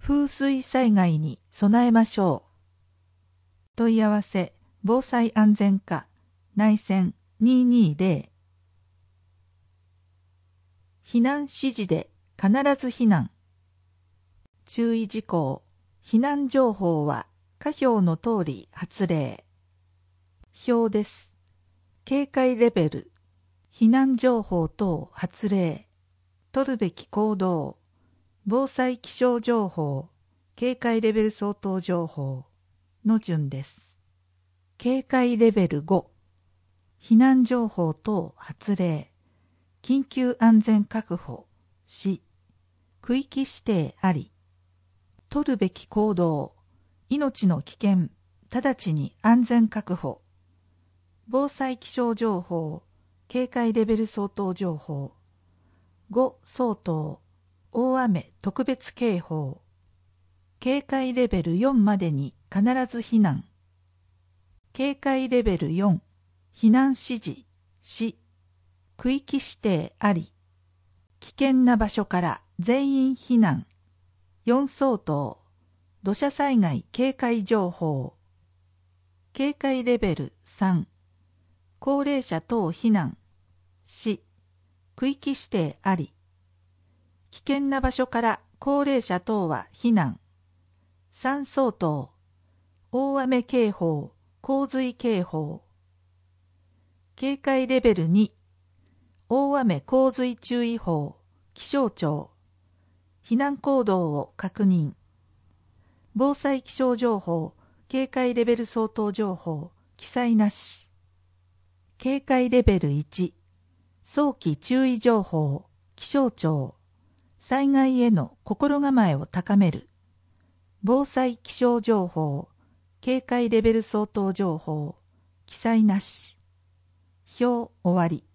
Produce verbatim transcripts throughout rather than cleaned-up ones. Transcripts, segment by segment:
風水災害に備えましょう。問い合わせ防災安全課内線にーにーぜろ。避難指示で必ず避難。注意事項。避難情報は下表の通り発令。表です。警戒レベル。避難情報等発令。取るべき行動。防災気象情報。警戒レベル相当情報の順です。警戒レベルご。避難情報等発令。緊急安全確保し、区域指定あり。取るべき行動。命の危険、直ちに安全確保。防災気象情報、警戒レベル相当情報。ご相当、大雨特別警報。警戒レベルよんまでに必ず避難。警戒レベルよん、避難指示し、区域指定あり。危険な場所から全員避難。よん相当、土砂災害警戒情報。警戒レベルさん、高齢者等避難し、区域指定あり。危険な場所から高齢者等は避難。さん相当、大雨警報、洪水警報。警戒レベルに、大雨洪水注意報、気象庁。避難行動を確認。防災気象情報、警戒レベル相当情報、記載なし。警戒レベルいち、早期注意情報、気象庁。災害への心構えを高める。防災気象情報、警戒レベル相当情報、記載なし。表終わり。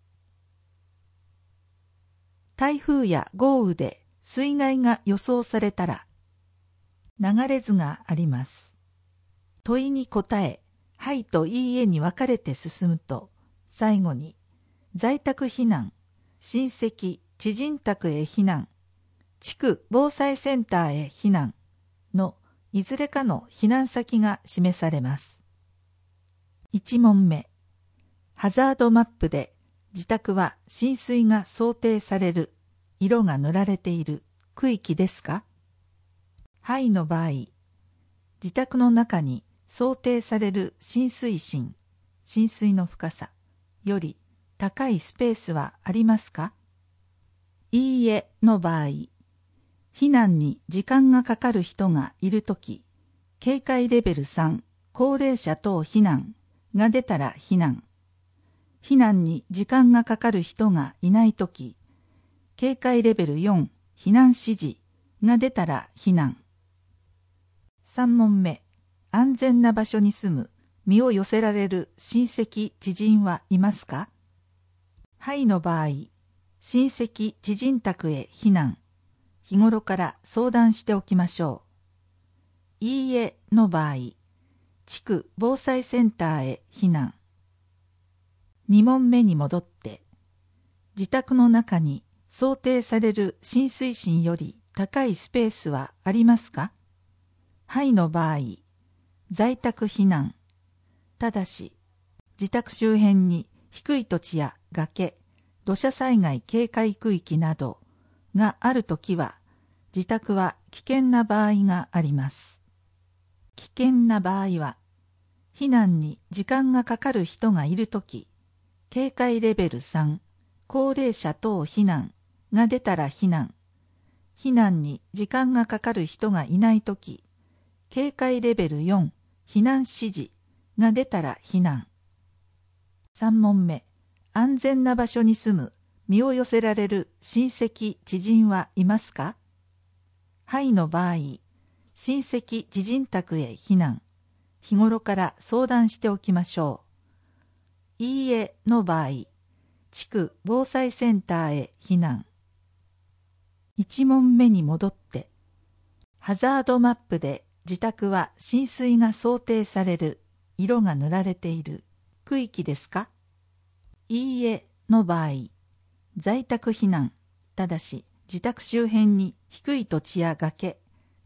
台風や豪雨で水害が予想されたら、流れ図があります。問いに答え、はいといいえに分かれて進むと、最後に、在宅避難、親戚、知人宅へ避難、地区防災センターへ避難のいずれかの避難先が示されます。いち問目、ハザードマップで自宅は浸水が想定される、色が塗られている区域ですか？はいの場合、自宅の中に想定される浸水深、浸水の深さより高いスペースはありますか？いいえの場合、避難に時間がかかる人がいるとき、警戒レベルさん、高齢者等避難が出たら避難。避難に時間がかかる人がいないとき、警戒レベルよん、避難指示が出たら避難。さん問目、安全な場所に住む、身を寄せられる親戚、知人はいますか？はいの場合、親戚、知人宅へ避難。日頃から相談しておきましょう。いいえの場合、地区防災センターへ避難。に問目に戻って、自宅の中に想定される浸水深より高いスペースはありますか？はいの場合、在宅避難。ただし、自宅周辺に低い土地や崖、土砂災害警戒区域などがあるときは、自宅は危険な場合があります。危険な場合は、避難に時間がかかる人がいるとき、警戒レベルさん、高齢者等避難が出たら避難。避難に時間がかかる人がいないとき、警戒レベルよん、避難指示が出たら避難。さん問目、安全な場所に住む、身を寄せられる親戚、知人はいますか？はいの場合、親戚、知人宅へ避難。日頃から相談しておきましょう。いいえの場合、地区防災センターへ避難。いち問目に戻って、ハザードマップで自宅は浸水が想定される、色が塗られている区域ですか？いいえの場合、在宅避難。ただし、自宅周辺に低い土地や崖、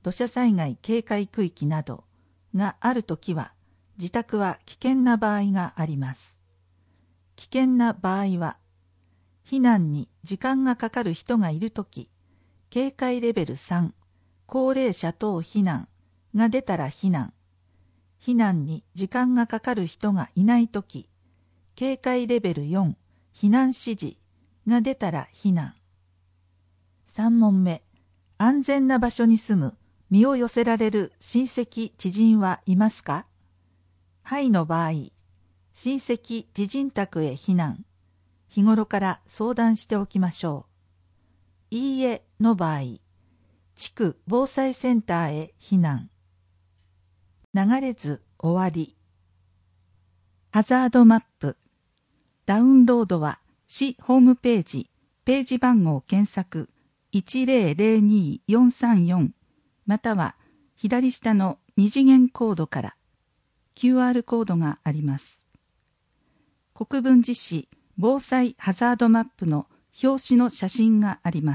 土砂災害警戒区域などがあるときは、自宅は危険な場合があります。危険な場合は、避難に時間がかかる人がいるとき、警戒レベルさん、高齢者等避難が出たら避難。避難に時間がかかる人がいないとき、警戒レベルよん、避難指示が出たら避難。さん問目、安全な場所に住む、身を寄せられる親戚、知人はいますか？はいの場合、親戚、知人宅へ避難。日頃から相談しておきましょう。いいえの場合、地区防災センターへ避難。流れ図終わり。ハザードマップ。ダウンロードは市ホームページ、ページ番号検索いちゼロゼロにーよんさんよんまたは左下の二次元コードから キューアール コードがあります。国分寺市防災ハザードマップの表紙の写真があります。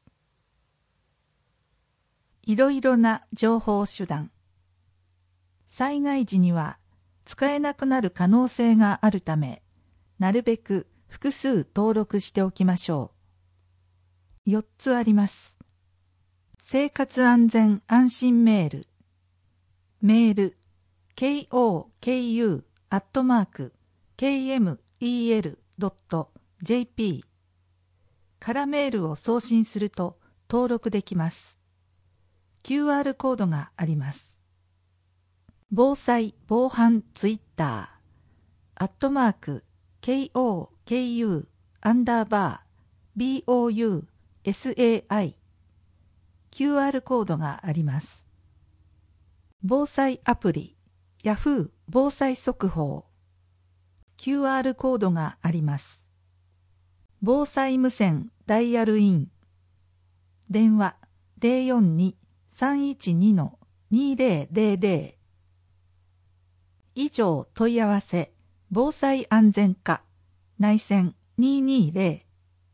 いろいろな情報手段。災害時には使えなくなる可能性があるため、なるべく複数登録しておきましょう。よっつあります。生活安全安心メール。メール ケーオーケーユー アットマーク ケーエムイーエル ドット ジェーピー からメールを送信すると登録できます。キューアール コードがあります。防災防犯ツイッターアットマーク ケーオーケーユー アンダーバー ビーオーユーエスエーアイ キューアール コードがあります。防災アプリヤフー防災速報 キューアール コードがあります。防災無線ダイヤルイン電話 ゼロよんに さんいちに にゼロゼロゼロ 以上問い合わせ防災安全課内線にーにーゼロ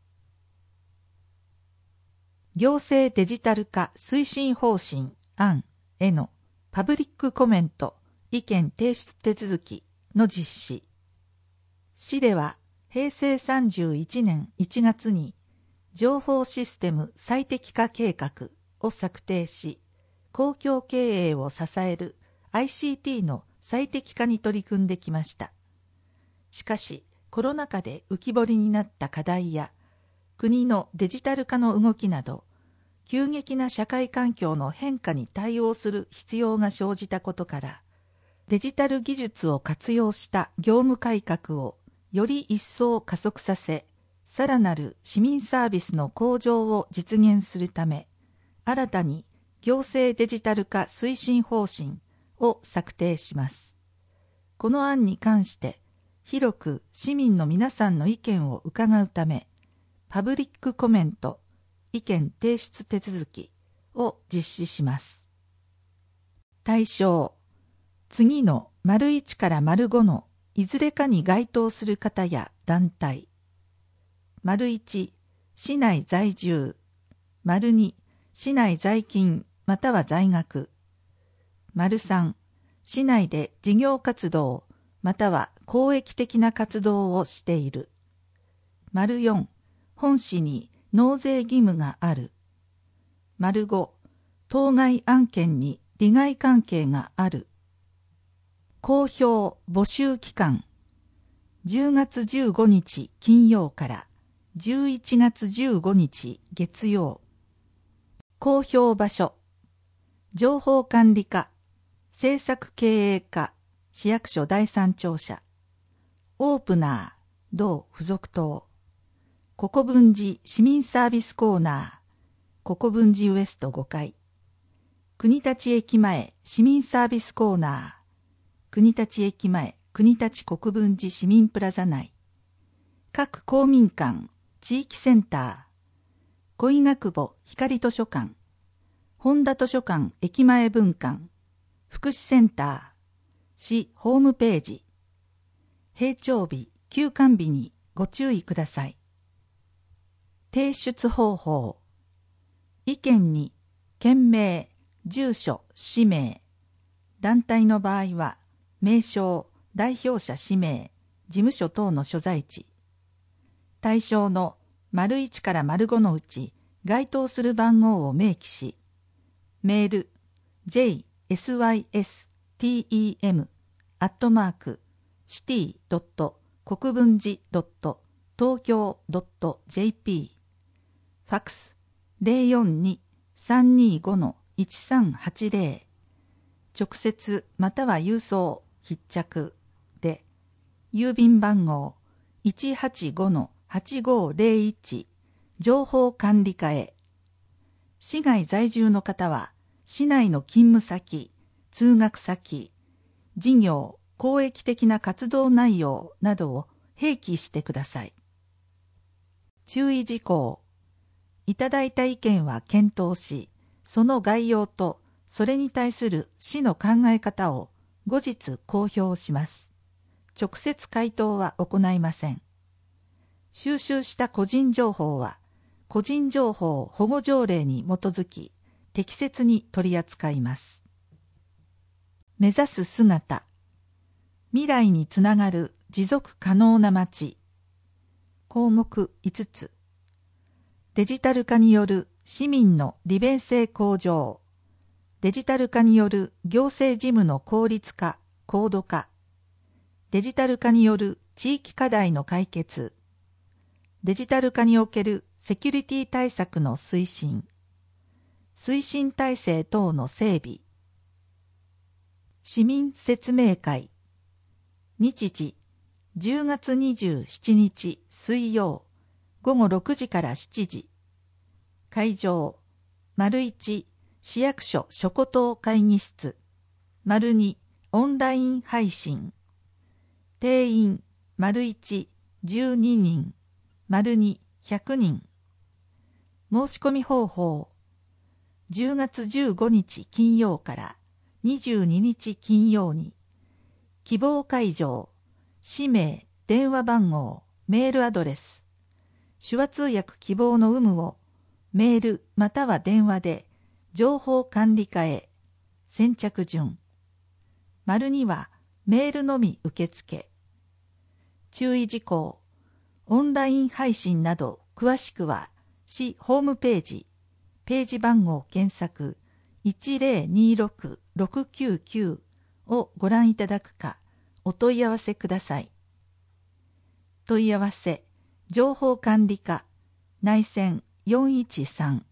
行政デジタル化推進方針案へのパブリックコメント意見提出手続きの実施。市ではへいせいさんじゅういちねんいちがつに情報システム最適化計画を策定し、公共経営を支える アイシーティー の最適化に取り組んできました。しかし、コロナ禍で浮き彫りになった課題や、国のデジタル化の動きなど、急激な社会環境の変化に対応する必要が生じたことから、デジタル技術を活用した業務改革をより一層加速させ、さらなる市民サービスの向上を実現するため、新たに行政デジタル化推進方針を策定します。この案に関して、広く市民の皆さんの意見を伺うため、パブリックコメント、意見提出手続きを実施します。対象、次の丸いちから丸ごのいずれかに該当する方や団体。丸いち、市内在住。丸に、市内在勤または在学。丸さん、市内で事業活動または公益的な活動をしている。丸よん、本市に納税義務がある。丸ご、当該案件に利害関係がある。公表募集期間、じゅうがつじゅうごにち金曜からじゅういちがつじゅうごにち月曜。公表場所、情報管理課、政策経営課、市役所第三庁舎。オープナー、同付属棟。国分寺市民サービスコーナー、国分寺ウエストごかい。国立駅前市民サービスコーナー、国立駅前国立国分寺市民プラザ内。各公民館、地域センター、小井学母光図書館、本田図書館駅前分館、福祉センター、市ホームページ。閉庁日、休館日にご注意ください。提出方法。意見に、件名、 住所、氏名、団体の場合は、名称、代表者氏名、事務所等の所在地、対象の丸いちから丸ごのうち該当する番号を明記し、メール ジェイエスワイエスティーイーエム アットマークシティドット国分寺ドット東京ドットジェーピー、ファックス ゼロよんに さんにご いちさんはちゼロ、直接または郵送必着で、郵便番号 いちはちごのはちごゼロいち 情報管理課へ。市外在住の方は、市内の勤務先、通学先、事業、公益的な活動内容などを併記してください。注意事項。いただいた意見は検討し、その概要とそれに対する市の考え方を後日公表します。直接回答は行いません。収集した個人情報は、個人情報保護条例に基づき、適切に取り扱います。目指す姿。未来につながる持続可能な街。項目いつつ。デジタル化による市民の利便性向上。デジタル化による行政事務の効率化、高度化。デジタル化による地域課題の解決。デジタル化におけるセキュリティ対策の推進。推進体制等の整備。市民説明会。日時、じゅうがつにじゅうしちにち水曜、ごごろくじからしちじ。会場、丸いち、市役所諸古島会議室。丸に、オンライン配信。定員、丸いち、じゅうににん。丸に、ひゃくにん。申し込み方法。じゅうがつじゅうごにち金曜からにじゅうににち金曜に、希望会場、氏名、電話番号、メールアドレス、手話通訳希望の有無をメールまたは電話で情報管理課へ。先着順。丸にはメールのみ受付。注意事項。オンライン配信など詳しくは市ホームページ、ページ番号検索 いちゼロにろくろくきゅうきゅう をご覧いただくかお問い合わせください。問い合わせ、情報管理課、内線よんいちさん